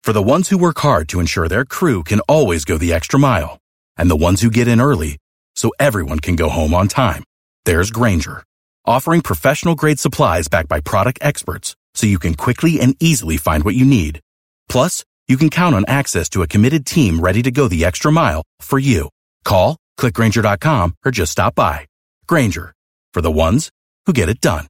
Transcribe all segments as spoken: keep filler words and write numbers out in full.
For the ones who work hard to ensure their crew can always go the extra mile, and the ones who get in early so everyone can go home on time, there's Grainger, offering professional-grade supplies backed by product experts so you can quickly and easily find what you need. Plus, you can count on access to a committed team ready to go the extra mile for you. Call, click Grainger dot com, or just stop by. Grainger, for the ones who get it done.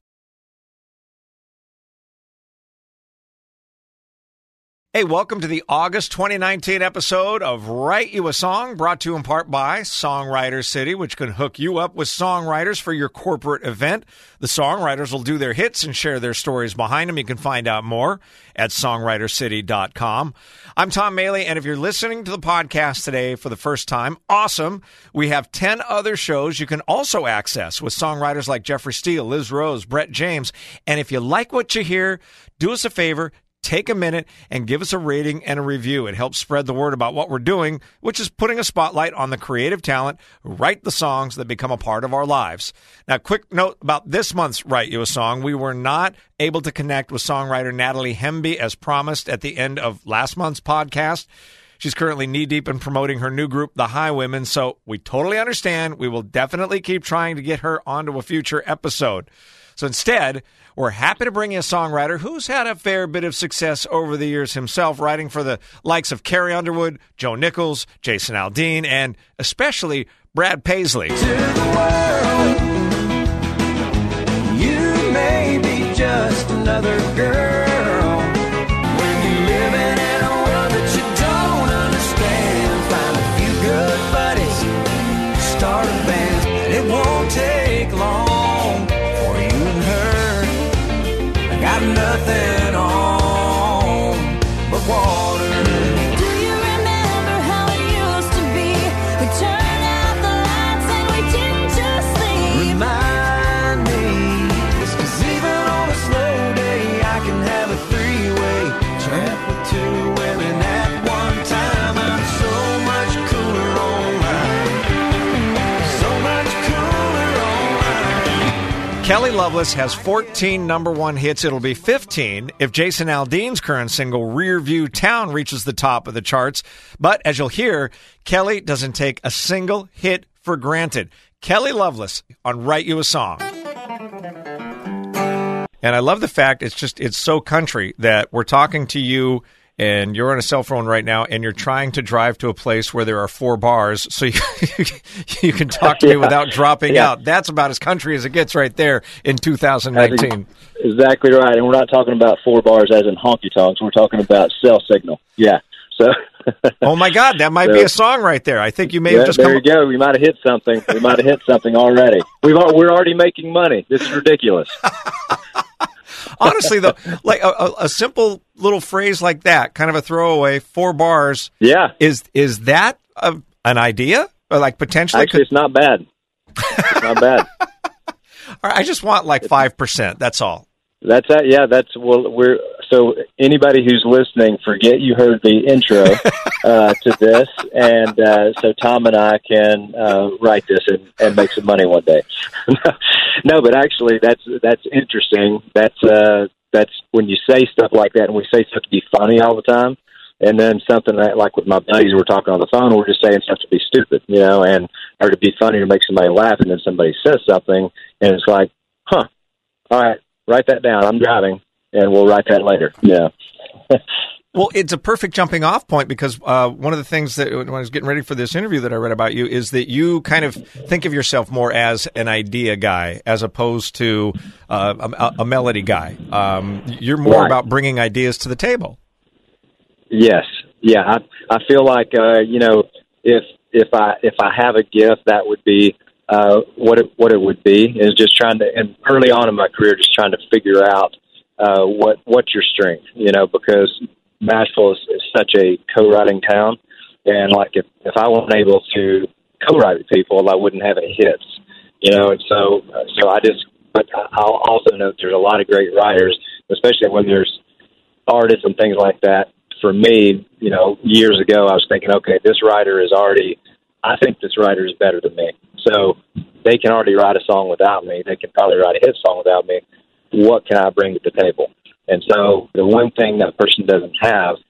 Hey, welcome to the August twenty nineteen episode of Write You a Song, brought to you in part by Songwriter City, which can hook you up with songwriters for your corporate event. The songwriters will do their hits and share their stories behind them. You can find out more at songwriter city dot com. I'm Tom Maley, and if you're listening to the podcast today for the first time, awesome. We have ten other shows you can also access with songwriters like Jeffrey Steele, Liz Rose, Brett James. And if you like what you hear, do us a favor. Take a minute and give us a rating and a review. It helps spread the word about what we're doing, which is putting a spotlight on the creative talent who write the songs that become a part of our lives. Now, quick note about this month's Write You a Song. We were not able to connect with songwriter Natalie Hemby as promised at the end of last month's podcast. She's currently knee-deep in promoting her new group, The Highwomen, so we totally understand. We will definitely keep trying to get her onto a future episode. So instead, we're happy to bring you a songwriter who's had a fair bit of success over the years himself, writing for the likes of Carrie Underwood, Joe Nichols, Jason Aldean, and especially Brad Paisley. To the world, you may be just another girl. When you're living in a world that you don't understand, find a few good buddies, start a band, and it won't take long. Got nothing on but water. Do you remember how it used to be? We turned out the lights and we didn't just leave. Remind me, 'cause even on a slow day I can have a three-way tramp with two women at one time. I'm so much cooler online. So much cooler online. Kelly Loveless has fourteen number one hits. It'll be fifteen if Jason Aldean's current single, Rearview Town, reaches the top of the charts. But as you'll hear, Kelly doesn't take a single hit for granted. Kelly Loveless on Write You a Song. And I love the fact it's just, it's so country that we're talking to you and you're on a cell phone right now, and you're trying to drive to a place where there are four bars so you, you can talk to me yeah. without dropping yeah. out. That's about as country as it gets right there in two thousand nineteen. That's exactly right. And we're not talking about four bars as in honky tonks. We're talking about cell signal. Yeah. So. Oh, my God. That might so, be a song right there. I think you may yeah, have just there come you go. We might have hit something. We might have hit something already. We've al- We're already making money. This is ridiculous. Honestly, though, like a, a, a simple little phrase like that, kind of a throwaway, four bars. Yeah. Is is that a, an idea? Or like potentially? Actually, could... it's not bad. It's not bad. All right, I just want like five percent. That's all. That's that. Yeah, that's well. We're so anybody who's listening, forget you heard the intro uh, to this, and uh, so Tom and I can uh, write this and, and make some money one day. No, but actually, that's that's interesting. That's uh, that's when you say stuff like that, and we say stuff to be funny all the time, and then something that, like with my buddies, we're talking on the phone, we're just saying stuff to be stupid, you know, and or to be funny or make somebody laugh, and then somebody says something, and it's like, huh, all right. Write that down. I'm driving, and we'll write that later. Yeah. Well, it's a perfect jumping off point because uh, one of the things that when I was getting ready for this interview that I read about you is that you kind of think of yourself more as an idea guy as opposed to uh, a, a melody guy. Um, you're more right. about bringing ideas to the table. Yes. Yeah. I I feel like uh, you know if if I if I have a gift, that would be. Uh, what it what it would be is just trying to, and early on in my career, just trying to figure out uh, what what's your strength, you know, because Nashville is, is such a co-writing town, and like if, if I wasn't able to co-write with people, I wouldn't have any hits, you know, and so uh, so I just, but I'll also note there's a lot of great writers, especially when there's artists and things like that. For me, you know, years ago, I was thinking, okay, this writer is already. I think this writer is better than me. So they can already write a song without me. They can probably write a hit song without me. What can I bring to the table? And so the one thing that person doesn't have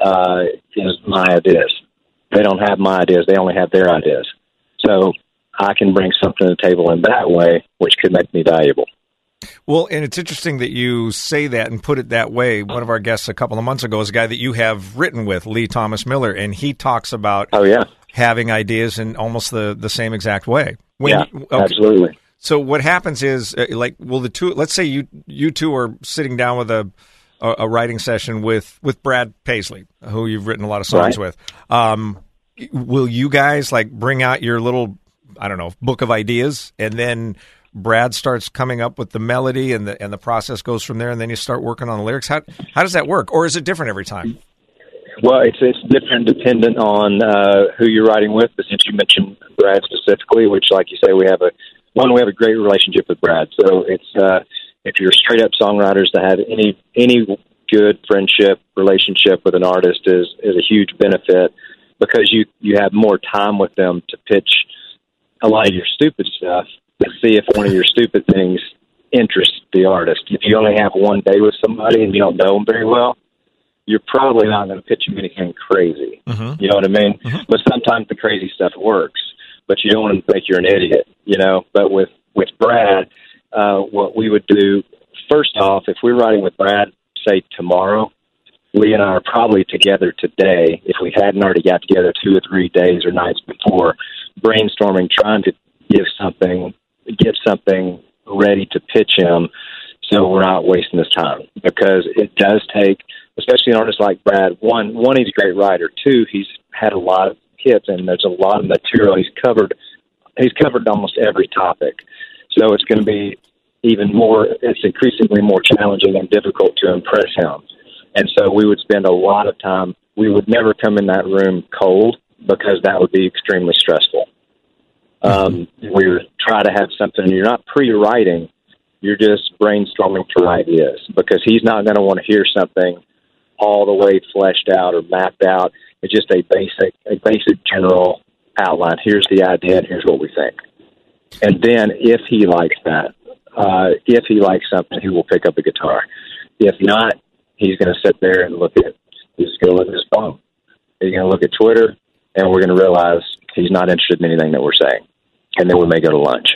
uh, is my ideas. They don't have my ideas. They only have their ideas. So I can bring something to the table in that way, which could make me valuable. Well, and it's interesting that you say that and put it that way. One of our guests a couple of months ago is a guy that you have written with, Lee Thomas Miller, and he talks about oh, yeah. having ideas in almost the, the same exact way. When yeah, you, okay. absolutely. So what happens is, uh, like, well, the two, let's say you you two are sitting down with a a, a writing session with, with Brad Paisley, who you've written a lot of songs right. with. Um, will you guys, like, bring out your little, I don't know, book of ideas, and then Brad starts coming up with the melody, and the and the process goes from there, and then you start working on the lyrics? How how does that work, or is it different every time? Well, it's it's different dependent on uh, who you're writing with. But since you mentioned Brad specifically, which, like you say, we have a one, we have a great relationship with Brad. So it's uh, if you're straight up songwriters that have any any good friendship relationship with an artist is is a huge benefit, because you you have more time with them to pitch a lot of your stupid stuff, to see if one of your stupid things interests the artist. If you only have one day with somebody and you don't know them very well, you're probably not going to pitch them anything crazy. Mm-hmm. You know what I mean? Mm-hmm. But sometimes the crazy stuff works, but you don't want to think you're an idiot, you know? But with, with Brad, uh, what we would do, first off, if we're writing with Brad, say tomorrow, Lee and I are probably together today, if we hadn't already got together two or three days or nights before, brainstorming, trying to give something, get something ready to pitch him, so we're not wasting this time. Because it does take, especially an artist like Brad, one, one, he's a great writer. Two, he's had a lot of hits, and there's a lot of material he's covered. He's covered almost every topic. So it's going to be even more, it's increasingly more challenging and difficult to impress him. And so we would spend a lot of time, we would never come in that room cold, because that would be extremely stressful. Um, we would try to have something, you're not pre-writing, you're just brainstorming for ideas, because he's not going to want to hear something all the way fleshed out or mapped out. It's just a basic, a basic general outline. Here's the idea, and here's what we think. And then if he likes that, uh, if he likes something, he will pick up a guitar. If not, he's going to sit there and look at, he's going to look at his phone. He's going to look at Twitter, and we're going to realize he's not interested in anything that we're saying. And then we may go to lunch.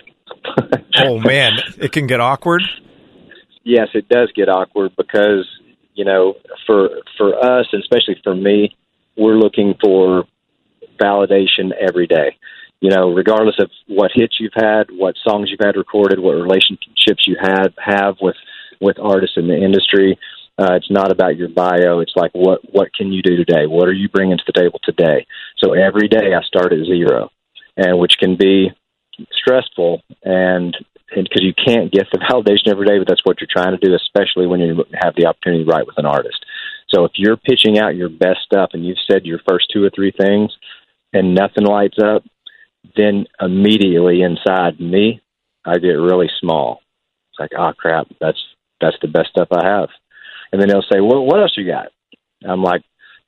Oh, man, it can get awkward? Yes, it does get awkward, because, you know, for for us, and especially for me, we're looking for validation every day. You know, regardless of what hits you've had, what songs you've had recorded, what relationships you have, have with, with artists in the industry, uh, it's not about your bio. It's like, what, what can you do today? What are you bringing to the table today? So every day I start at zero, and which can be stressful, and because you can't get the validation every day, but that's what you're trying to do, especially when you have the opportunity to write with an artist. So if you're pitching out your best stuff and you've said your first two or three things and nothing lights up, then immediately inside me, I get really small. It's like, oh crap, that's that's the best stuff I have. And then they'll say, well, what else you got? I'm like,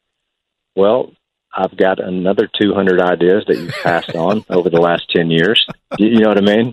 well, I've got another two hundred ideas that you've passed on over the last ten years. You know what I mean?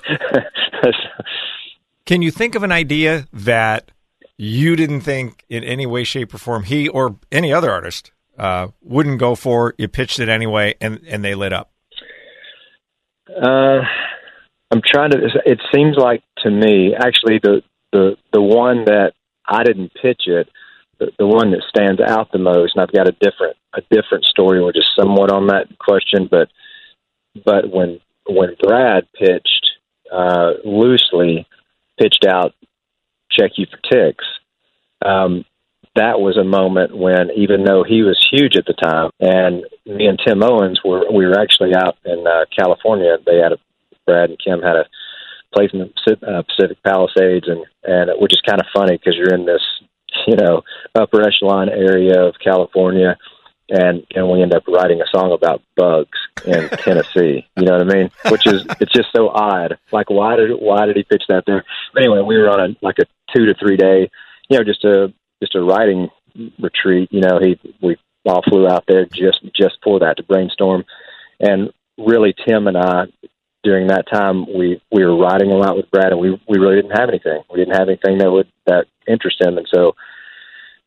Can you think of an idea that you didn't think in any way, shape, or form he or any other artist uh, wouldn't go for? You pitched it anyway, and, and they lit up. Uh, I'm trying to. It seems like to me, actually, the the the one that I didn't pitch it, the, the one that stands out the most, and I've got a different a different story, or just somewhat on that question, but but when when Brad pitched uh, loosely pitched out "Check You for Ticks," um, that was a moment when, even though he was huge at the time, and me and Tim Owens were we were actually out in uh, California. They had a Brad and Kim had a place in the Pacific, uh, Pacific Palisades, and and which is kind of funny because you're in this, you know, upper echelon area of California, and and we end up writing a song about bugs in Tennessee. You know what I mean? Which is, it's just so odd. Like, why did why did he pitch that there? But anyway, we were on a like a two to three day, you know, just a just a writing retreat. You know, he we all flew out there just just for that, to brainstorm. And really, Tim and I, during that time, we, we were writing a lot with Brad, and we we really didn't have anything. We didn't have anything that would that interest him, and so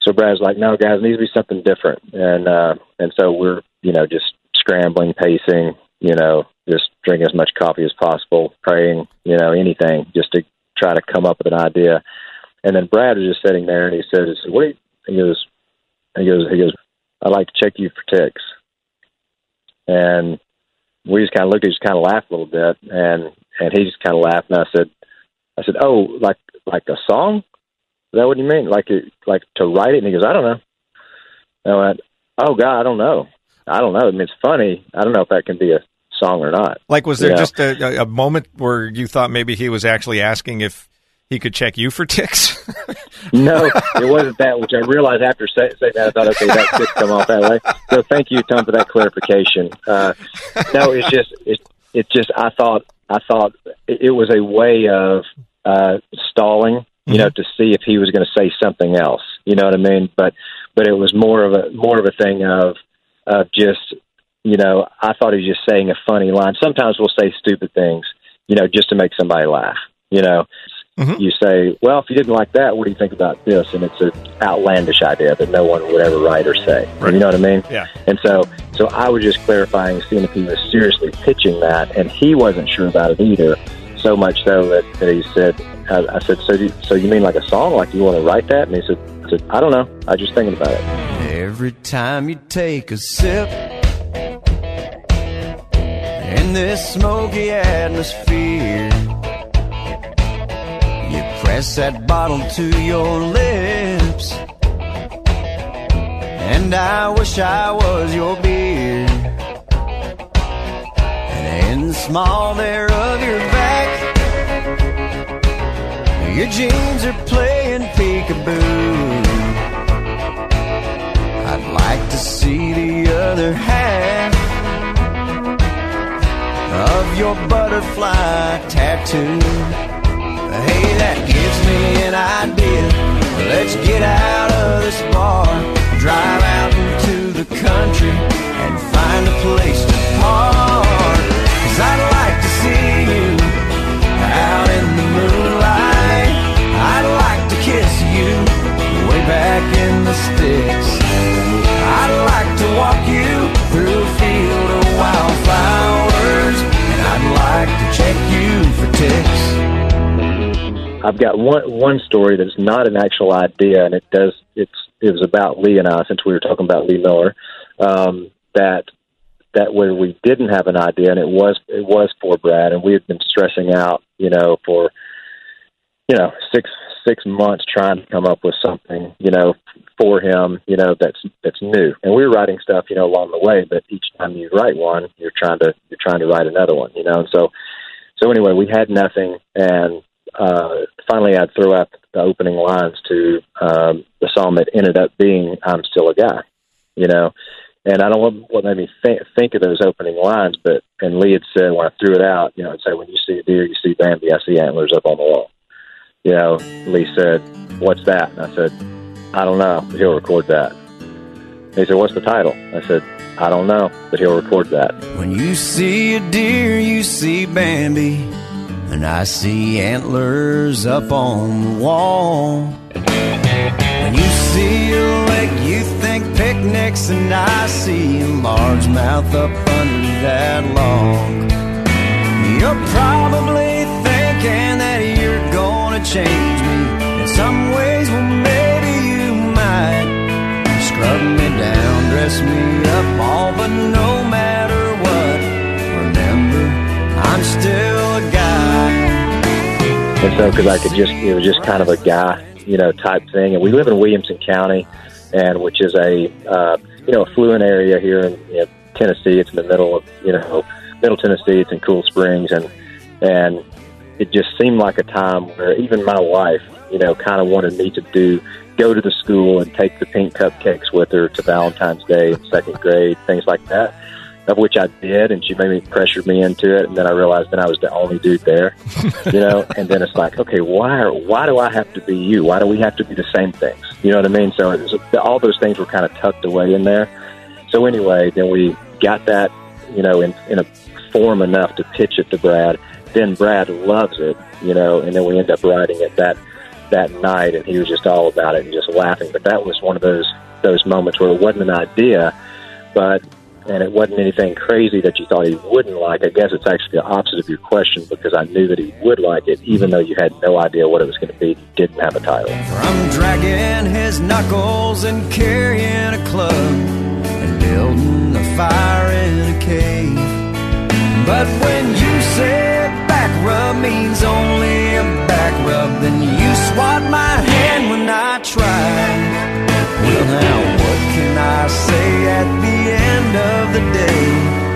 so Brad's like, no, guys, it needs to be something different. And, uh, and so we're, you know, just scrambling, pacing, you know, just drinking as much coffee as possible, praying, you know, anything just to try to come up with an idea. And then Brad was just sitting there and he says, what do you, he goes, he goes, he goes, I'd like to check you for ticks. And we just kind of looked, he just kind of laughed a little bit, and, and he just kind of laughed, and I said, I said, oh, like, like a song? Is that what you mean? Like, it, like to write it? And he goes, I don't know. And I went, oh God, I don't know. I don't know. I mean, it's funny. I don't know if that can be a song or not. Like, was there you know? just a, a moment where you thought maybe he was actually asking if he could check you for ticks? No, it wasn't that, which I realized after saying say that, I thought, okay, that could come off that way. So thank you, Tom, for that clarification. Uh, no, it's just, it, it's just, I thought, I thought it was a way of uh, stalling, you mm-hmm. know, to see if he was going to say something else. You know what I mean? But, but it was more of a, more of a thing of, of just, you know, I thought he was just saying a funny line. Sometimes we'll say stupid things, you know, just to make somebody laugh, you know. Mm-hmm. You say, well, if you didn't like that, what do you think about this? And it's an outlandish idea that no one would ever write or say. Right. You know what I mean? Yeah. And so so I was just clarifying, seeing if he was seriously pitching that, and he wasn't sure about it either, so much so that, that he said, I, I said, so you, so you mean like a song? Like you want to write that? And he said, I said, I don't know. I was just thinking about it. Every time you take a sip in this smoky atmosphere, you press that bottle to your lips, and I wish I was your beer. And in the small there of your back, your jeans are playing peekaboo. I'd like to see the other half of your butterfly tattoo. Hey, that gives me an idea. Let's get out of this bar, drive out into the country, and find a place to park. 'Cause I'd like to see you out in the moonlight. I'd like to kiss you way back in the sticks. I'd like to walk you through a field of wildflowers, and I'd like to check you for ticks. I've got one one story that's not an actual idea, and it does. It's it was about Lee and I, since we were talking about Lee Miller. Um, that that where we didn't have an idea, and it was it was for Brad, and we had been stressing out, you know, for you know six six months trying to come up with something, you know, for him, you know, that's that's new. And we were writing stuff, you know, along the way, but each time you write one, you're trying to you're trying to write another one, you know. And so so anyway, we had nothing, and Uh, finally, I'd throw out the opening lines to um, the song that ended up being "I'm Still a Guy," you know. And I don't know what made me think, think of those opening lines, but and Lee had said when I threw it out, you know, I'd say, "When you see a deer, you see Bambi. I see antlers up on the wall." You know, Lee said, "What's that?" And I said, "I don't know, but he'll record that." And he said, "What's the title?" I said, "I don't know, but he'll record that." When you see a deer, you see Bambi, and I see antlers up on the wall. When you see a lake, you think picnics, and I see a largemouth up under that log. You're probably thinking that you're gonna change me in some ways. Well, maybe you might. Scrub me down, dress me up, all, but no matter what, remember, I'm still a guy. And so, because I could just, it was just kind of a guy, you know, type thing. And we live in Williamson County, and which is a, uh, you know, affluent area here in you know, Tennessee. It's in the middle of, you know, middle Tennessee. It's in Cool Springs, and and it just seemed like a time where even my wife, you know, kind of wanted me to do, go to the school and take the pink cupcakes with her to Valentine's Day in second grade, things like that. Of which I did, and she maybe pressured me into it, and then I realized then I was the only dude there, you know, and then it's like, okay, why are, why do I have to be you? Why do we have to be the same things? You know what I mean? So it was, all those things were kind of tucked away in there. So anyway, then we got that, you know, in, in a form enough to pitch it to Brad. Then Brad loves it, you know, and then we end up writing it that that night, and he was just all about it and just laughing. But that was one of those those moments where it wasn't an idea, but and it wasn't anything crazy that you thought he wouldn't like. I guess it's actually the opposite of your question, because I knew that he would like it, even though you had no idea what it was going to be. You didn't have a title. From dragging his knuckles and carrying a club and building a fire in a cave. But when you said back rub means only a back rub, then you swat my hand when I tried. Well, now what can I say at the end of the day?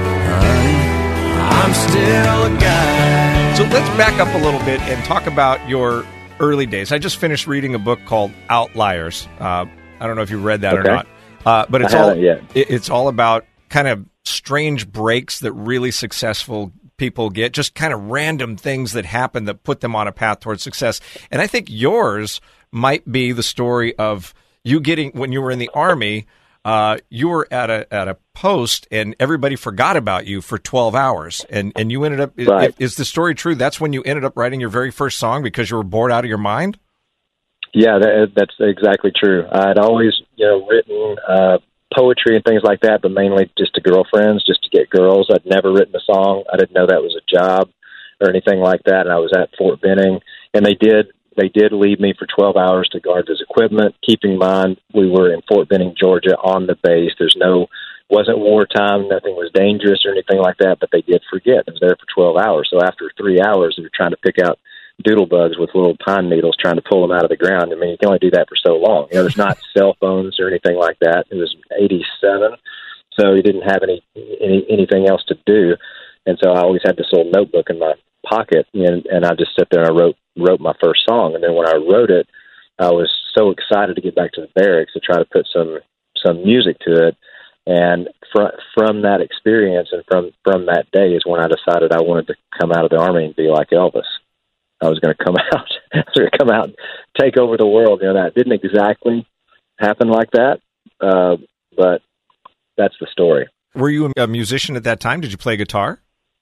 Honey, I'm still a guy. So let's back up a little bit and talk about your early days. I just finished reading a book called Outliers. Uh, I don't know if you read that okay. or not, uh, but it's I all haven't yet. It, it's all about kind of strange breaks that really successful people get, just kind of random things that happen that put them on a path towards success. And I think yours might be the story of you getting, when you were in the Army, uh, you were at a at a post and everybody forgot about you for twelve hours. And, and you ended up, right. is, is the story true? That's when you ended up writing your very first song because you were bored out of your mind? Yeah, that, that's exactly true. I'd always, you know, written uh, poetry and things like that, but mainly just to girlfriends, just to get girls. I'd never written a song. I didn't know that was a job or anything like that. And I was at Fort Benning, and they did they did leave me for twelve hours to guard this equipment. Keeping in mind, we were in Fort Benning, Georgia, on the base. There's no wasn't wartime. Nothing was dangerous or anything like that. But they did forget. I was there for twelve hours. So after three hours, they were trying to pick out doodle bugs with little pine needles, trying to pull them out of the ground. I mean, you can only do that for so long. You know, there's not cell phones or anything like that. It was eighty-seven, so you didn't have any, any anything else to do. And so I always had this little notebook in my pocket, and, and I just sit there and I wrote wrote my first song. And then when I wrote it, I was so excited to get back to the barracks to try to put some some music to it. And fr- from that experience and from, from that day is when I decided I wanted to come out of the Army and be like Elvis. I was going to come out, I was going to come out and take over the world. You know, that didn't exactly happen like that, uh, but that's the story. Were you a musician at that time? Did you play guitar?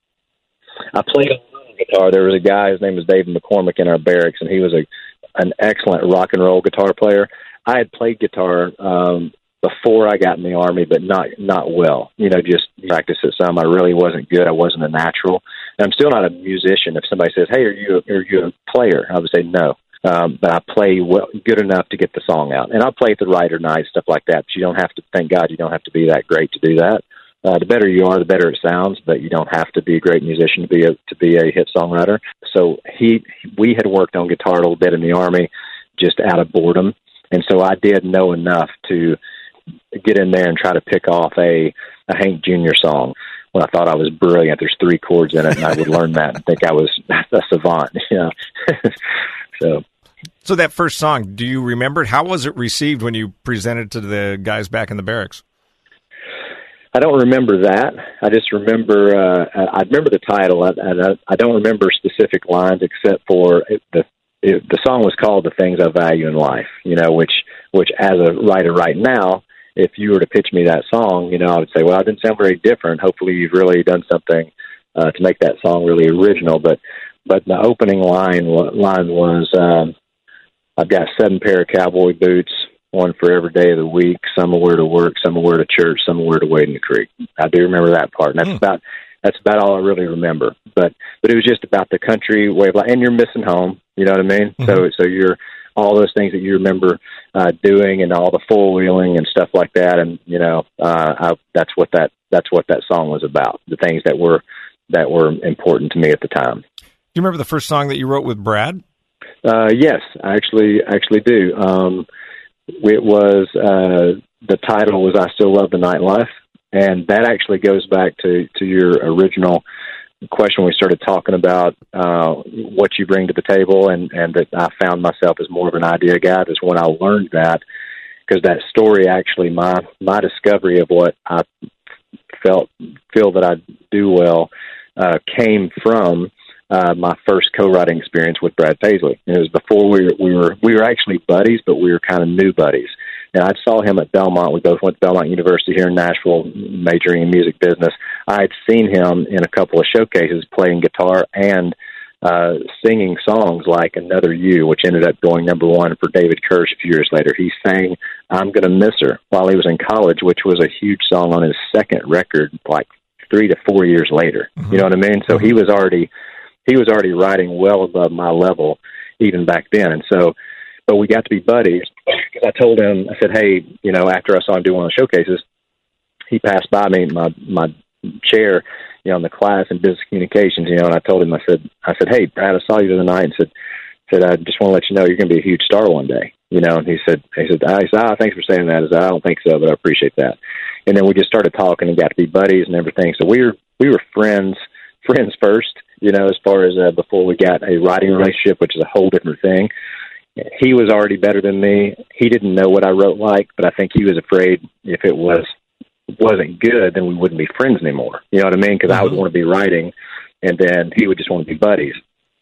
I played a little guitar. There was a guy, his name was David McCormick in our barracks, and he was a an excellent rock and roll guitar player. I had played guitar um, before I got in the Army, but not not well. You know, just practice it some. I really wasn't good. I wasn't a natural. And I'm still not a musician. If somebody says, "Hey, are you a, are you a player?" I would say no. Um, but I play well, good enough to get the song out. And I play at the writer night, stuff like that. But you don't have to, thank God, you don't have to be that great to do that. Uh, the better you are, the better it sounds, but you don't have to be a great musician to be a, to be a hit songwriter. So he, we had worked on guitar a little bit in the Army just out of boredom. And so I did know enough to get in there and try to pick off a, a Hank Junior song when I thought I was brilliant. There's three chords in it, and I would learn that and think I was a savant. You know? so. So that first song, do you remember it? How was it received when you presented to the guys back in the barracks? I don't remember that. I just remember, uh, I remember the title, and I, I don't remember specific lines except for it, the it, the song was called "The Things I Value in Life," you know, which, which as a writer right now, if you were to pitch me that song, you know, I would say, well, it didn't sound very different. Hopefully you've really done something uh, to make that song really original. But, but the opening line, line was, um, I've got seven pair of cowboy boots, one for every day of the week. Some will wear to work, some will wear to church, some will wear to wade in the creek. I do remember that part, and that's mm. about that's about all I really remember. But but it was just about the country way of life, and you're missing home. You know what I mean? Mm-hmm. So so you're all those things that you remember uh, doing, and all the four wheeling and stuff like that. And you know, uh, I, that's what that that's what that song was about. The things that were that were important to me at the time. Do you remember the first song that you wrote with Brad? Uh, yes, I actually actually do. Um, It was, uh, the title was I Still Love the Nightlife, and that actually goes back to, to your original question when we started talking about uh, what you bring to the table, and, and that I found myself as more of an idea guy. That's when I learned that, because that story actually, my my discovery of what I felt feel that I do well uh, came from Uh, my first co-writing experience with Brad Paisley. It was before we were, we were we were actually buddies, but we were kind of new buddies. And I saw him at Belmont. We both went to Belmont University here in Nashville, majoring in music business. I had seen him in a couple of showcases playing guitar and uh, singing songs like Another You, which ended up going number one for David Kirsch a few years later. He sang I'm Gonna Miss Her while he was in college, which was a huge song on his second record, like three to four years later. Mm-hmm. You know what I mean? So he was already he was already writing well above my level even back then. And so, but we got to be buddies because I told him, I said, hey, you know, after I saw him do one of the showcases, he passed by me, my my chair, you know, in the class in business communications, you know, and I told him, I said, I said, hey, Brad, I saw you the other night, and said, said, I just want to let you know you're going to be a huge star one day, you know. And he said, he said, I said, ah, thanks for saying that. I said, I don't think so, but I appreciate that. And then we just started talking and got to be buddies and everything. So we were we were friends, friends first, you know, as far as uh, before we got a writing relationship, which is a whole different thing. He was already better than me. He didn't know what I wrote like, but I think he was afraid if it was wasn't good, then we wouldn't be friends anymore. You know what I mean? Because mm-hmm. I would want to be writing, and then he would just want to be buddies.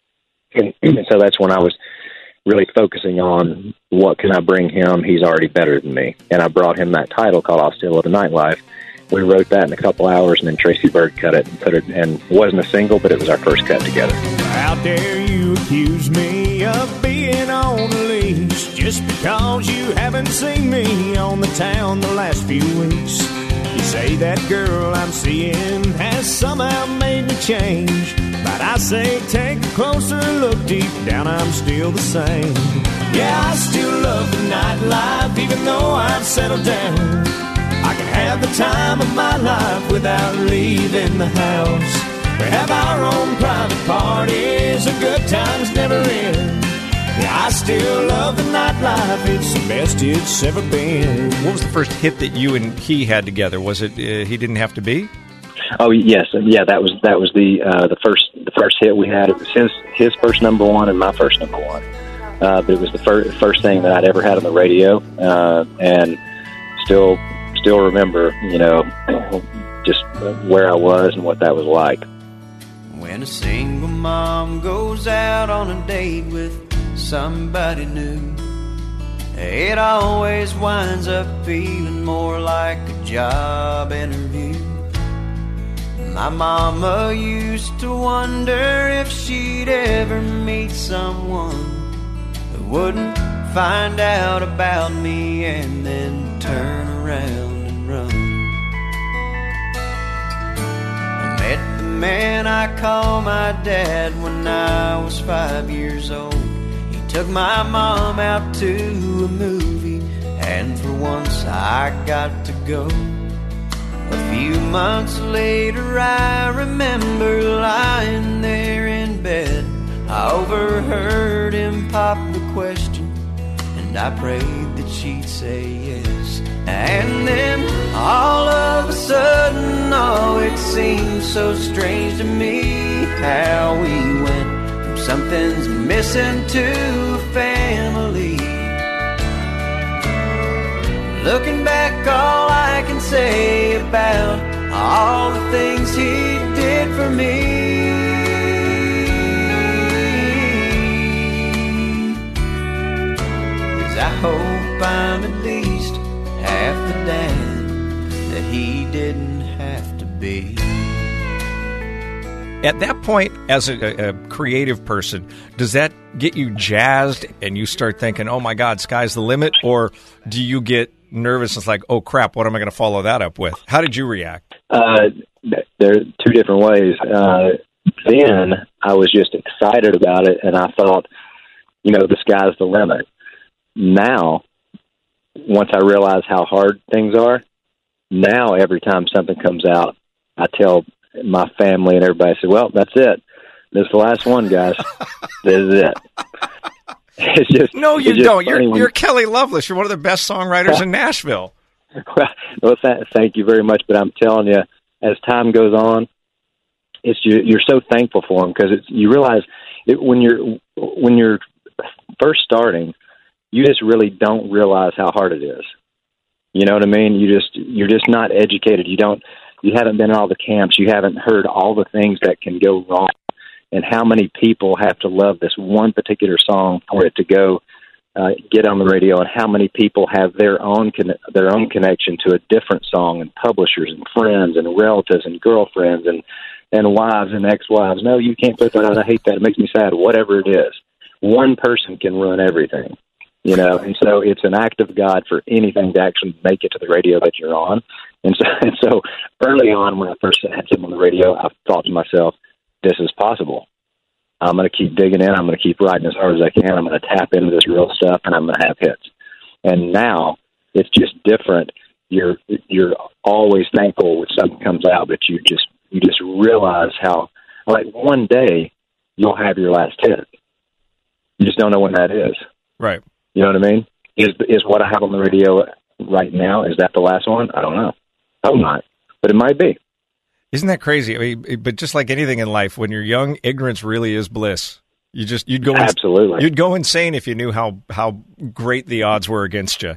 And, and so that's when I was really focusing on what can I bring him. He's already better than me. And I brought him that title called I'll Still Live the Nightlife. We wrote that in a couple hours, and then Tracy Byrd cut it and put it, and it wasn't a single, but it was our first cut together. Out there you accuse me of being on the leash just because you haven't seen me on the town the last few weeks. You say that girl I'm seeing has somehow made me change, but I say take a closer look. Deep down I'm still the same. Yeah, I still love the nightlife even though I've settled down. I can have the time of my life without leaving the house. We have our own private parties, the good times never end. Yeah, I still love the nightlife, it's the best it's ever been. What was the first hit that you and he had together? Was it uh, He Didn't Have to Be? Oh yes, yeah, that was that was the uh, the first the first hit we had. It was his his first number one and my first number one. Uh, but it was the first first thing that I'd ever had on the radio, uh, and still still remember, you know, just where I was and what that was like. When a single mom goes out on a date with somebody new, it always winds up feeling more like a job interview. My mama used to wonder if she'd ever meet someone who wouldn't find out about me and then turn around and run. I met the man I call my dad when I was five years old. He took my mom out to a movie, and for once I got to go. A few months later I remember lying there in bed. I overheard him pop the question, and I prayed that she'd say yes. And then all of a sudden, oh, it seemed so strange to me how we went from something's missing to a family. Looking back, all I can say about all the things he did for me is I hope I'm at least half the dad that he didn't have to be. At that point, as a, a creative person, does that get you jazzed and you start thinking, oh my God, sky's the limit? Or do you get nervous? It's like, oh crap, what am I going to follow that up with? How did you react? Uh, there are two different ways. Uh, then I was just excited about it, and I thought, you know, the sky's the limit. Now, once I realize how hard things are, now every time something comes out, I tell my family and everybody, I say, well, that's it. This is the last one, guys. This is it. It's just no, you just don't. You're, when, you're Kelly Loveless. You're one of the best songwriters in Nashville. Well, well th- thank you very much. But I'm telling you, as time goes on, it's you, you're so thankful for them because it's you realize it, when you're when you're first starting, you just really don't realize how hard it is. You know what I mean? You just you're just not educated. You don't you haven't been in all the camps. You haven't heard all the things that can go wrong. And how many people have to love this one particular song for it to go uh, get on the radio, and how many people have their own con- their own connection to a different song, and publishers and friends and relatives and girlfriends and and wives and ex-wives. No, you can't put that out. I hate that. It makes me sad. Whatever it is, one person can run everything, you know. And so it's an act of God for anything to actually make it to the radio that you're on. And so, and so early on, when I first had him on the radio, I thought to myself, this is possible. I'm going to keep digging in. I'm going to keep writing as hard as I can. I'm going to tap into this real stuff, and I'm going to have hits. And now it's just different. You're you're always thankful when something comes out, but you just you just realize how, like, one day you'll have your last hit. You just don't know when that is. Right. You know what I mean? Is is what I have on the radio right now, is that the last one? I don't know. I'm not, but it might be. Isn't that crazy? I mean, but just like anything in life, when you're young, ignorance really is bliss. You just you'd go absolutely you'd go insane if you knew how how great the odds were against you.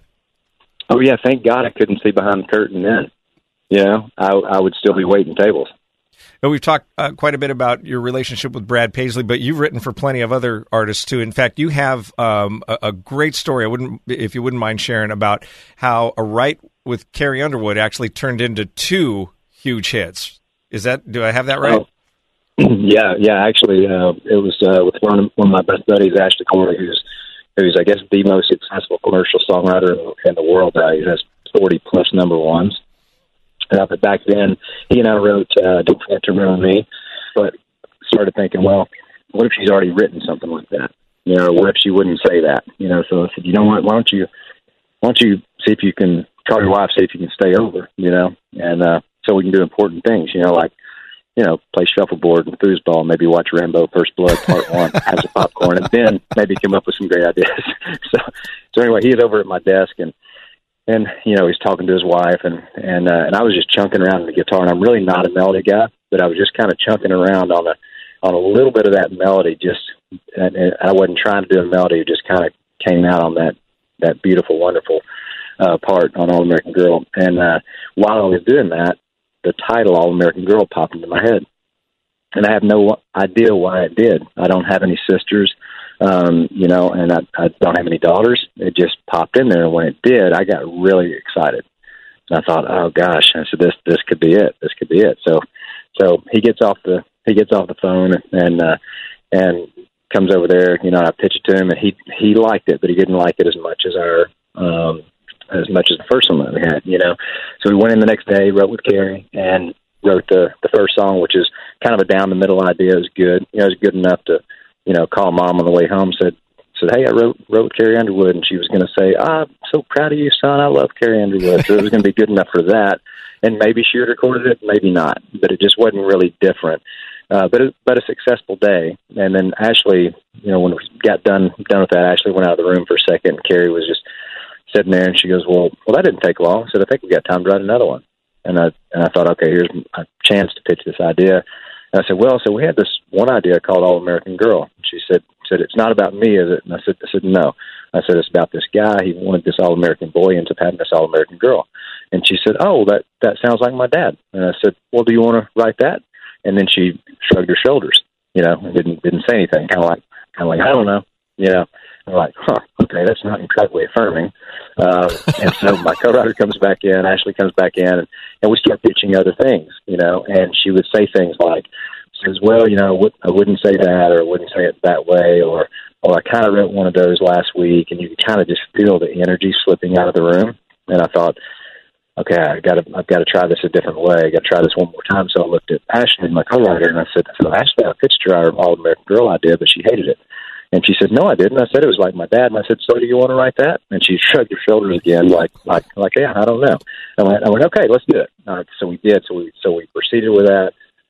Oh yeah, thank God I couldn't see behind the curtain then. You know, I I would still be waiting tables. Well, we've talked uh, quite a bit about your relationship with Brad Paisley, but you've written for plenty of other artists too. In fact, you have um, a, a great story. I wouldn't, if you wouldn't mind sharing, about how A Write with Carrie Underwood actually turned into two huge hits. Is that? Do I have that right? Oh. Yeah, yeah. Actually, uh, it was uh, with one of, one of my best buddies, Ashley Corey, who's who's I guess the most successful commercial songwriter in, in the world. Uh, he has forty plus number ones. Uh, but back then, he and I wrote uh, "Don't Forget to Remember Me," but started thinking, well, what if she's already written something like that? You know, what if she wouldn't say that? You know, so I said, you know what? Why don't you, why don't you see if you can call your wife, see if you can stay over? You know, and uh, so we can do important things. You know, like, you know, play shuffleboard and foosball, maybe watch Rambo First Blood Part One, have some popcorn, and then maybe come up with some great ideas. so, so anyway, he's over at my desk, and and you know, he's talking to his wife, and and uh, and I was just chunking around on the guitar, and I'm really not a melody guy, but I was just kind of chunking around on a on a little bit of that melody. Just, and, and I wasn't trying to do a melody; it just kind of came out on that that beautiful, wonderful uh, part on All American Girl. And uh, while I was doing that, the title All American Girl popped into my head, and I have no idea why it did. I don't have any sisters, um, you know, and I, I don't have any daughters. It just popped in there, and when it did, I got really excited. And I thought, oh gosh, I said, this this could be it. This could be it. So, so he gets off the he gets off the phone and uh, and comes over there. You know, I pitch it to him, and he he liked it, but he didn't like it as much as our. Um, as much as the first one that we had, you know. So we went in the next day, wrote with Carrie, and wrote the the first song, which is kind of a down the middle idea. It was good. You know, it was good enough to, you know, call Mom on the way home, said, said, hey, I wrote wrote with Carrie Underwood, and she was going to say, ah, I'm so proud of you, son. I love Carrie Underwood. So it was going to be good enough for that. And maybe she had recorded it, maybe not, but it just wasn't really different. Uh, but it, but a successful day. And then Ashley, you know, when we got done done with that, Ashley went out of the room for a second, and Carrie was just sitting there, and she goes, well, well, that didn't take long. I said, I think we got time to write another one. And I and I thought, okay, here's a chance to pitch this idea. And I said, well, so we had this one idea called All American Girl. And she said, said, it's not about me, is it? And I said, I said, no. I said, it's about this guy. He wanted this All American boy, ends up having this All American Girl. And she said, oh, that that sounds like my dad. And I said, well, do you want to write that? And then she shrugged her shoulders, you know, and didn't didn't say anything. Kind of like, kind of like, I don't know, you know. I'm like, huh, okay, that's not incredibly affirming. Uh, and so my co-writer comes back in, Ashley comes back in, and, and we start pitching other things, you know, and she would say things like, says, well, you know, I wouldn't say that, or I wouldn't say it that way, or, or I kind of wrote one of those last week, and you could kind of just feel the energy slipping out of the room. And I thought, okay, I got to, I've got to try this a different way. I got to try this one more time. So I looked at Ashley, my co-writer, and I said, so Ashley, I pitched her our All American Girl idea, but she hated it. And she said, no, I didn't. I said, it was like my dad. And I said, so do you want to write that? And she shrugged her shoulders again, like, like, like, yeah, I don't know. I went, I went, okay, let's do it. Uh, so we did. So we, so we proceeded with that.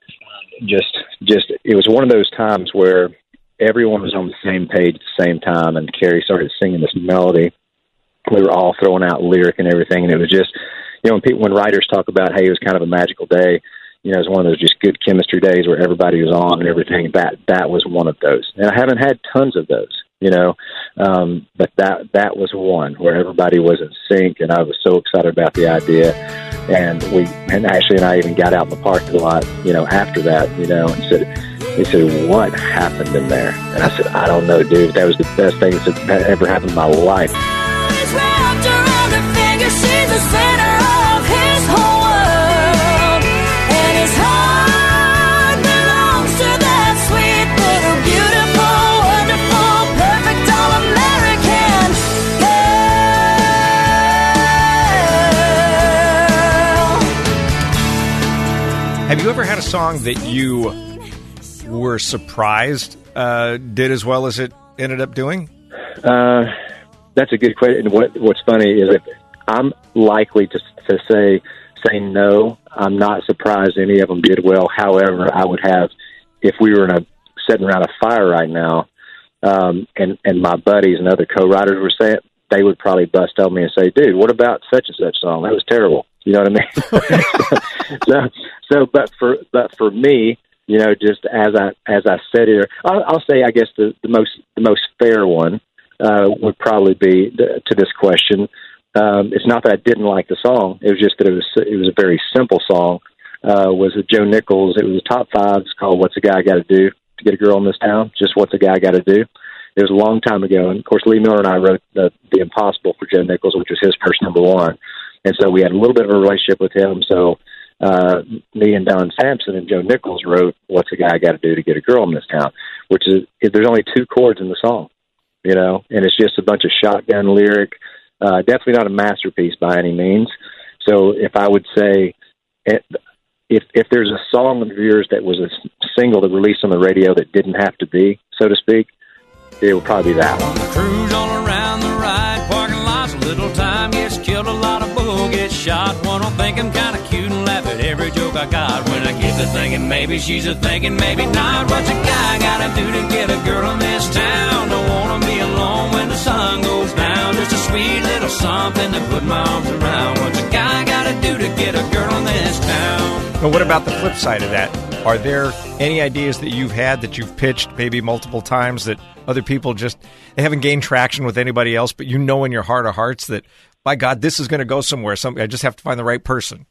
Just, just, it was one of those times where everyone was on the same page at the same time. And Carrie started singing this melody. We were all throwing out lyric and everything. And it was just, you know, when people, when writers talk about, hey, it was kind of a magical day, you know, it was one of those just good chemistry days where everybody was on and everything. That that was one of those. And I haven't had tons of those, you know, um, but that that was one where everybody was in sync, and I was so excited about the idea. And we and Ashley and I even got out in the parking lot, you know, after that, you know, and said, he said, what happened in there? And I said, I don't know, dude. That was the best thing that ever happened in my life. She's wrapped around her finger. She's the center of his whole world. And his heart Have you ever had a song that you were surprised uh, did as well as it ended up doing? Uh, that's a good question. What What's funny is that I'm likely to to say say no. I'm not surprised any of them did well. However, I would have, if we were in a sitting around a fire right now, um, and and my buddies and other co-writers were saying, they would probably bust on me and say, "Dude, what about such and such song? That was terrible." You know what I mean? so, so, but for but for me, you know, just as I as I said here, I'll, I'll say, I guess the, the most the most fair one uh, would probably be the, to this question. Um, it's not that I didn't like the song; it was just that it was it was a very simple song. Uh, was it Joe Nichols? It was a top five. It's called "What's a Guy Got to Do to Get a Girl in This Town?" Just what's a guy got to do? It was a long time ago, and of course, Lee Miller and I wrote the, the Impossible for Joe Nichols, which was his first number one. And so we had a little bit of a relationship with him. So uh, me and Don Sampson and Joe Nichols wrote "What's a Guy Got to Do to Get a Girl in This Town," which is, there's only two chords in the song, you know, and it's just a bunch of shotgun lyric. Uh, definitely not a masterpiece by any means. So if I would say, if if there's a song of yours that was a single that released on the radio that didn't have to be, so to speak, it would probably be that one. Cruise all around the ride, parking lots, a little time gets killed, a lot of bull gets shot. One will think I'm kind of cute and laugh at every joke I got. When I get to thinking maybe she's a thinking, maybe not. What's a guy gotta do to get a girl in this town? Don't wanna be alone when the sun goes down. Just a sweet little something to put my arms around. What's a guy gotta do to get a girl in this town? But what about the flip side of that? Are there any ideas that you've had that you've pitched maybe multiple times that other people just, they haven't gained traction with anybody else, but you know in your heart of hearts that, by God, this is going to go somewhere. Some, I just have to find the right person.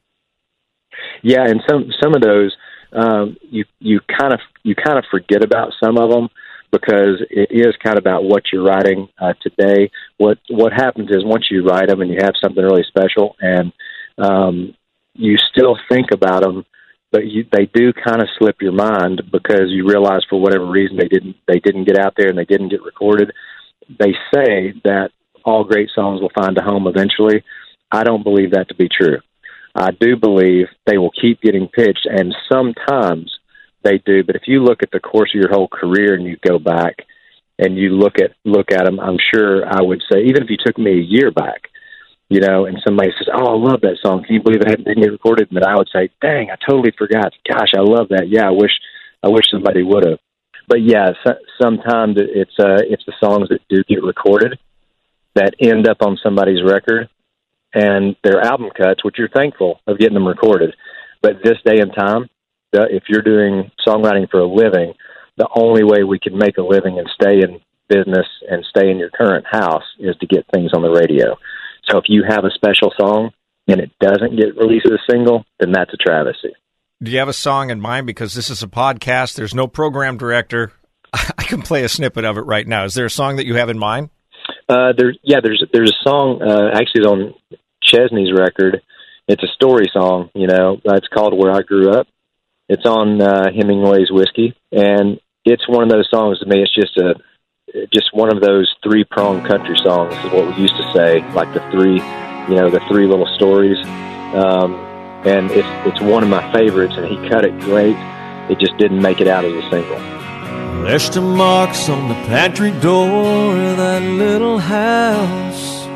Yeah, and some some of those um, you you kind of you kind of forget about some of them because it is kind of about what you're writing uh, today. What what happens is once you write them and you have something really special, and um, you still think about them, but you, they do kind of slip your mind because you realize for whatever reason they didn't they didn't get out there and they didn't get recorded. They say that all great songs will find a home eventually. I don't believe that to be true. I do believe they will keep getting pitched, and sometimes they do. But if you look at the course of your whole career and you go back and you look at look at them, I'm sure I would say, even if you took me a year back, you know, and somebody says, "Oh, I love that song. Can you believe it didn't get recorded?" And then I would say, "Dang, I totally forgot. Gosh, I love that. Yeah, I wish, I wish somebody would have." But yeah, so, sometimes it's uh, it's the songs that do get recorded that end up on somebody's record, and their album cuts, which you're thankful of getting them recorded. But this day and time, the, if you're doing songwriting for a living, the only way we can make a living and stay in business and stay in your current house is to get things on the radio. So if you have a special song and it doesn't get released as a single, then that's a travesty. Do you have a song in mind? Because this is a podcast. There's no program director. I can play a snippet of it right now. Is there a song that you have in mind? Uh, there's yeah, there's there's a song uh, actually it's on Chesney's record. It's a story song, you know. Uh, it's called "Where I Grew Up." It's on uh, Hemingway's Whiskey, and it's one of those songs to me. It's just a just one of those three pronged country songs, is what we used to say, like the three, you know, the three little stories. Um, and it's it's one of my favorites, and he cut it great. It just didn't make it out as a single. There's still marks on the pantry door of that little house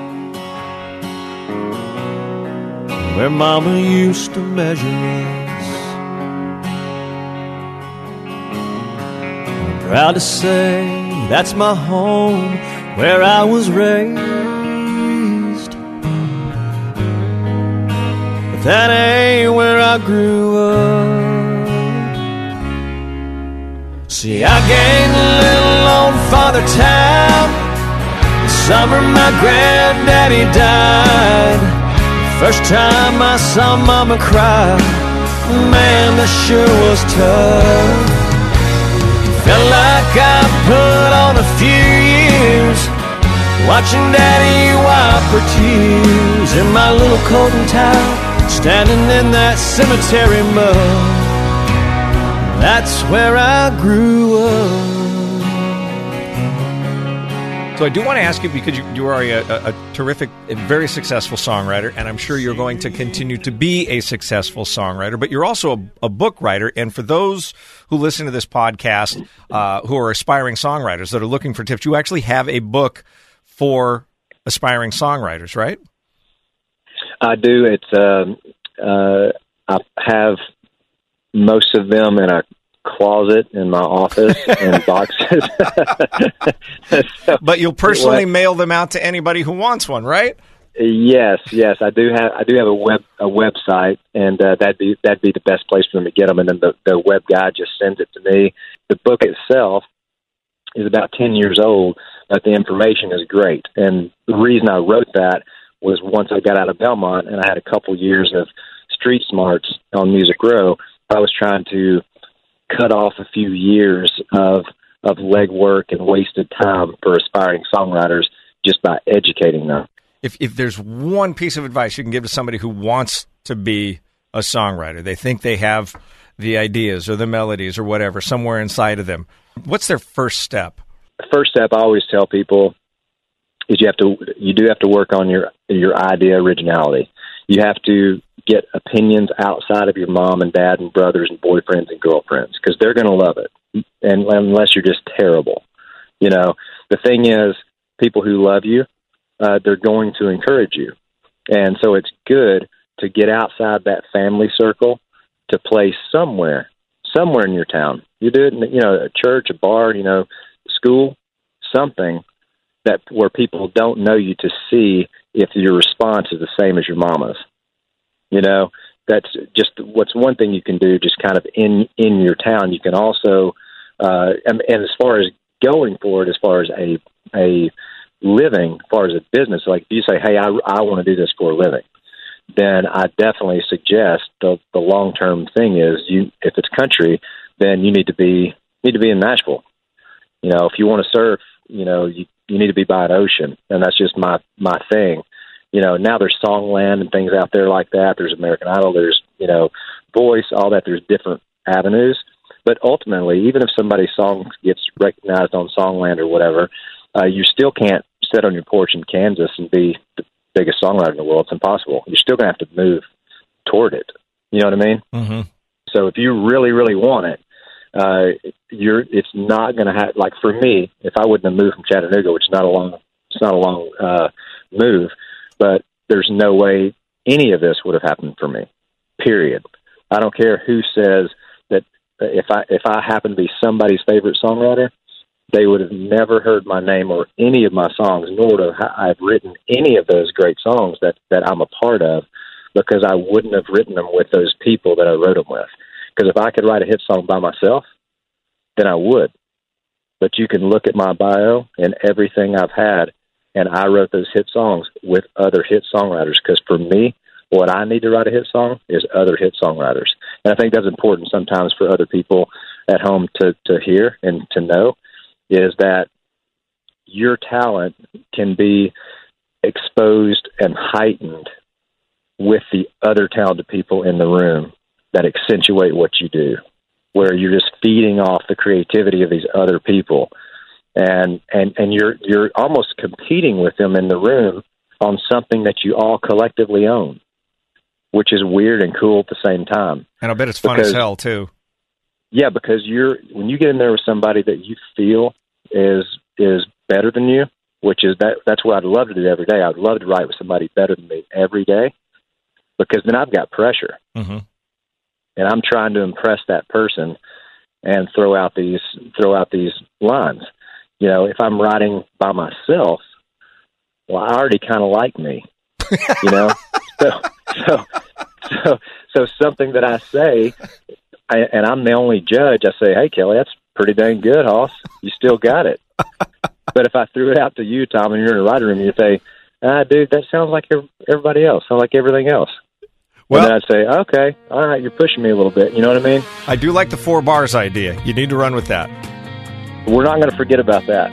where Mama used to measure us. I'm proud to say that's my home where I was raised, but that ain't where I grew up. See, I gained a little old Father Time the summer my granddaddy died. The first time I saw Mama cry, man, that sure was tough. Felt like I put on a few years watching Daddy wipe her tears in my little coat and tie, standing in that cemetery mud. That's where I grew up. So I do want to ask you, because you, you are a, a, a terrific, a very successful songwriter, and I'm sure you're going to continue to be a successful songwriter, but you're also a, a book writer. And for those who listen to this podcast uh, who are aspiring songwriters that are looking for tips, you actually have a book for aspiring songwriters, right? I do. It's um, uh, I have most of them in a closet in my office in boxes. So, but you'll personally what, mail them out to anybody who wants one, right? Yes, yes, I do have. I do have a web a website, and uh, that'd be that'd be the best place for them to get them. And then the, the web guy just sends it to me. The book itself is about ten years old, but the information is great. And the reason I wrote that was once I got out of Belmont and I had a couple years of street smarts on Music Row, I was trying to cut off a few years of of legwork and wasted time for aspiring songwriters just by educating them. If if there's one piece of advice you can give to somebody who wants to be a songwriter, they think they have the ideas or the melodies or whatever somewhere inside of them, what's their first step? The first step I always tell people is you have to you do have to work on your your idea originality. You have to get opinions outside of your mom and dad and brothers and boyfriends and girlfriends, because they're going to love it, and unless you're just terrible. You know, the thing is, people who love you, uh, they're going to encourage you. And so it's good to get outside that family circle to play somewhere, somewhere in your town. You do it in, you know, a church, a bar, you know, school, something that where people don't know you, to see if your response is the same as your mama's. You know, that's just what's one thing you can do, just kind of in, in your town. You can also, uh, and, and as far as going for it, as far as a, a living, as far as a business, like if you say, hey, I, I want to do this for a living, then I definitely suggest the, the long-term thing is, you, if it's country, then you need to be, need to be in Nashville. You know, if you want to surf, you know, you, you need to be by an ocean, and that's just my, my thing. You know, now there's Songland and things out there like that. There's American Idol. There's, you know, Voice, all that. There's different avenues. But ultimately, even if somebody's song gets recognized on Songland or whatever, uh, you still can't sit on your porch in Kansas and be the biggest songwriter in the world. It's impossible. You're still going to have to move toward it. You know what I mean? Mm-hmm. So if you really, really want it, uh, you're. It's not going to have, like for me, if I wouldn't have moved from Chattanooga, which is not a long, it's not a long uh, move, but there's no way any of this would have happened for me, period. I don't care who says that if I if I happen to be somebody's favorite songwriter, they would have never heard my name or any of my songs, nor would have I've written any of those great songs that, that I'm a part of, because I wouldn't have written them with those people that I wrote them with. Because if I could write a hit song by myself, then I would. But you can look at my bio and everything I've had, and I wrote those hit songs with other hit songwriters, because for me, what I need to write a hit song is other hit songwriters. And I think that's important sometimes for other people at home to, to hear and to know, is that your talent can be exposed and heightened with the other talented people in the room that accentuate what you do, where you're just feeding off the creativity of these other people. And, and, and you're, you're almost competing with them in the room on something that you all collectively own, which is weird and cool at the same time. And I bet it's fun because, as hell too. Yeah, because you're, when you get in there with somebody that you feel is, is better than you, which is that, that's what I'd love to do every day. I'd love to write with somebody better than me every day, because then I've got pressure. Mm-hmm. And I'm trying to impress that person and throw out these, throw out these lines. You know, if I'm writing by myself, well, I already kind of like me, you know? so, so, so, so something that I say, I, and I'm the only judge, I say, hey, Kelly, that's pretty dang good, Hoss. You still got it. But if I threw it out to you, Tom, and you're in a writer room, you say, ah, dude, that sounds like everybody else. Sounds like everything else. Well, and then I'd say, okay, all right, you're pushing me a little bit. You know what I mean? I do like the four bars idea. You need to run with that. We're not going to forget about that.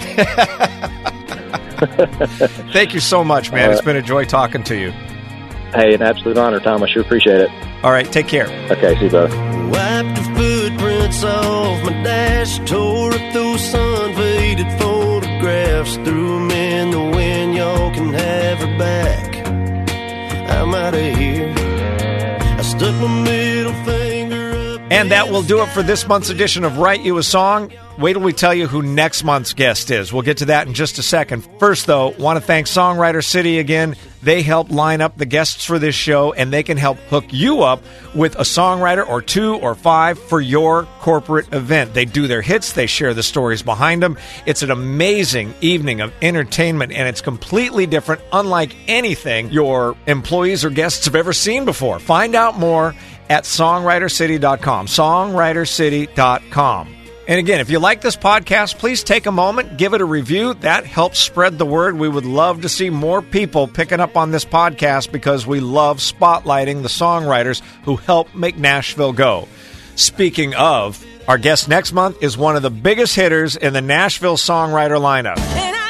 Thank you so much, man. Uh, it's been a joy talking to you. Hey, an absolute honor, Tom. I sure appreciate it. All right, take care. Okay, see you, brother. Wiped the footprints off my dash, tore up those sun-faded photographs. photographs, threw them in the wind. Y'all can have her back. I'm out of here. I stuck my middle finger up. And that will do it for this month's edition of Write You a Song. Wait till we tell you who next month's guest is. We'll get to that in just a second. First, though, want to thank Songwriter City again. They help line up the guests for this show, and they can help hook you up with a songwriter or two or five for your corporate event. They do their hits. They share the stories behind them. It's an amazing evening of entertainment, and it's completely different, unlike anything your employees or guests have ever seen before. Find out more at songwriter city dot com. songwriter city dot com. And again, if you like this podcast, please take a moment, give it a review. That helps spread the word. We would love to see more people picking up on this podcast because we love spotlighting the songwriters who help make Nashville go. Speaking of, our guest next month is one of the biggest hitters in the Nashville songwriter lineup. And I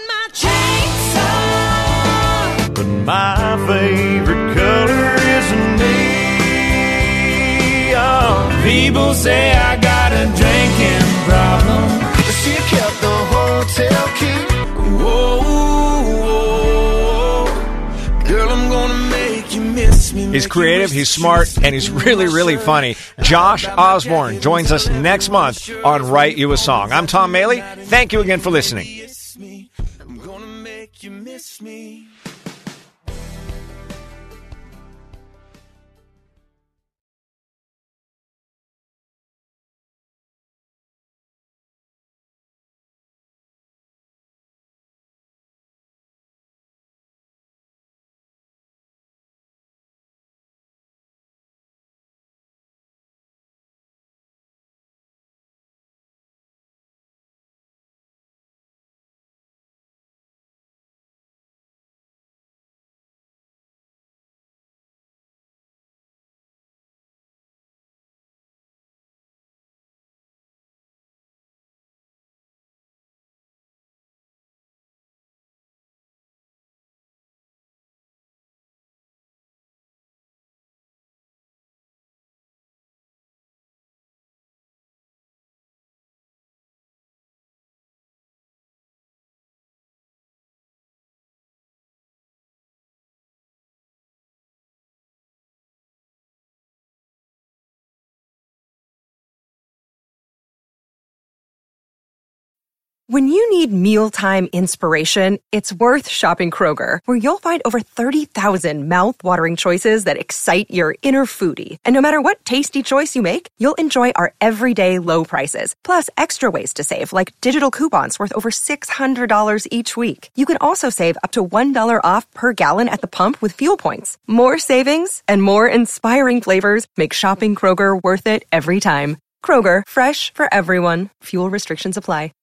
got my chainsaw. But my favorite color is neon. People say I got a drinking problem. She kept the hotel key. Whoa, whoa, whoa. Girl, I'm gonna make you miss me. He's creative, he's smart, and he's really, really funny. Josh Osborne joins us next month on Write You a Song. I'm Tom Maley. Thank you again for listening. I'm gonna make you miss me. When you need mealtime inspiration, it's worth shopping Kroger, where you'll find over thirty thousand mouth-watering choices that excite your inner foodie. And no matter what tasty choice you make, you'll enjoy our everyday low prices, plus extra ways to save, like digital coupons worth over six hundred dollars each week. You can also save up to one dollar off per gallon at the pump with fuel points. More savings and more inspiring flavors make shopping Kroger worth it every time. Kroger, fresh for everyone. Fuel restrictions apply.